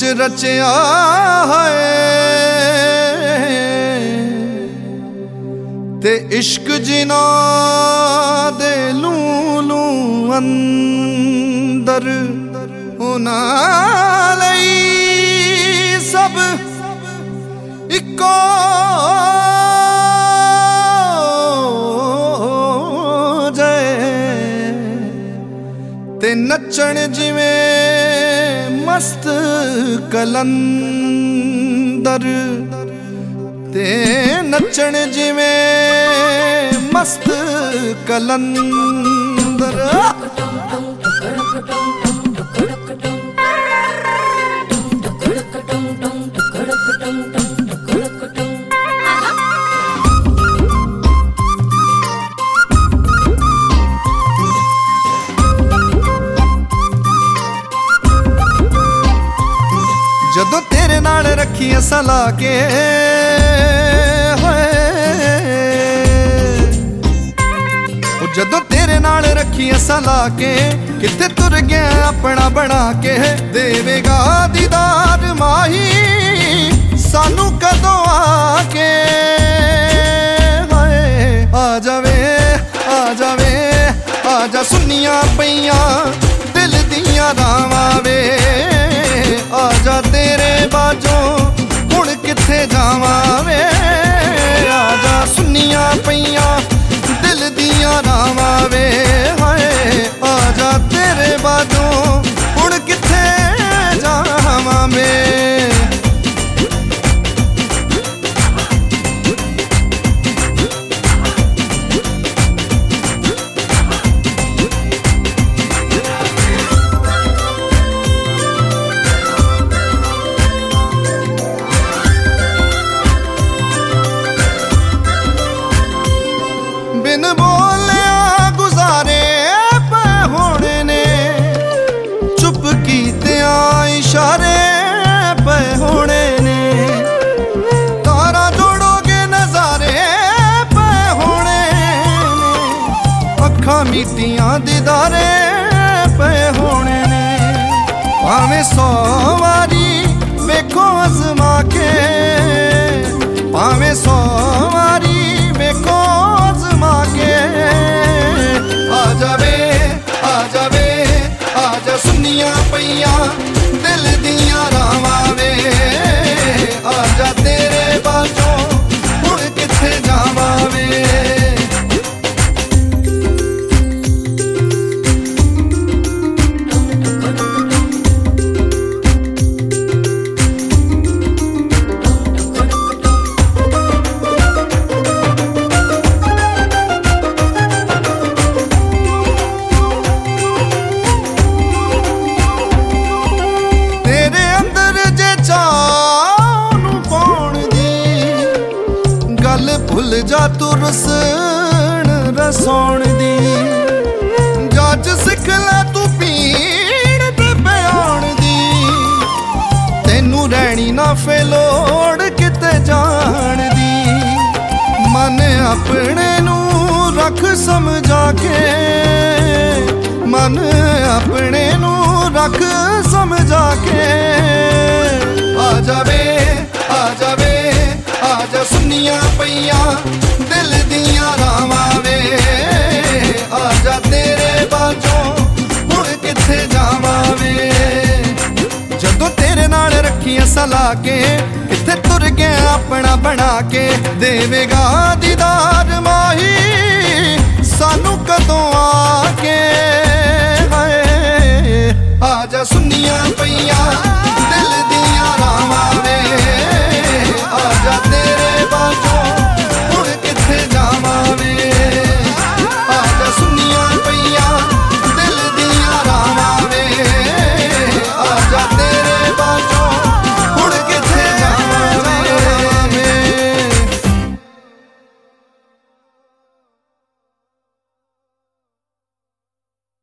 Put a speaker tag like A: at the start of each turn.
A: रचिया है ते इश्क जिना दे लूलू अंदर होना लई सब इको ते नचण जिवें मस्त कलंदर ते नचण जिवें मस्त कलंदर। जदों तेरे नाल रखी असां ला के जदों तेरे नाल रखी असां ला के किथे तुर गया अपना बना के देवेगा दीदार माही सानू कदों आके आ जावे आ जावे आ जा सुनिया पईयां दिल दियां रावां वे आजा तेरे बाजों हुण किथे जावां वे आजा सुनिया पईयां दिल दियां रावां वे हाय आजा तेरे बाजों हुण किथे जावां वे। बिन बोलिया गुजारे पे होने ने चुप कीतिया इशारे पे होने ने तारा जोड़ोगे नजारे पे होने ने अखा मीटियां दीदारे पे होने ने भावें 100 वारी वेखो अजमा के भावें 100 वारी वेखो आ जावे आजा सुनिया पईयां दिल दियां रावां वे आजा तेरे बाजों हुण किथे जावां वे। भुल जा तू रसण रसौण दी जज सिख लै तू पीण ते प्याण दी तेनू रहनी ना फेलोड़ किते जाण दी मन अपने नू रख समझा के मन अपने नू रख समझा के आ जावे आ जावे आजा सुनिया पईयां दिल दियां रावां वे आजा तेरे बाजों हुण किथे जावां वे। जदों तेरे नाल रखी असां ला के किथे तुर गया अपना बना के देवेगा दीदार माही सानू कदों आके आजा सुनिया पईयां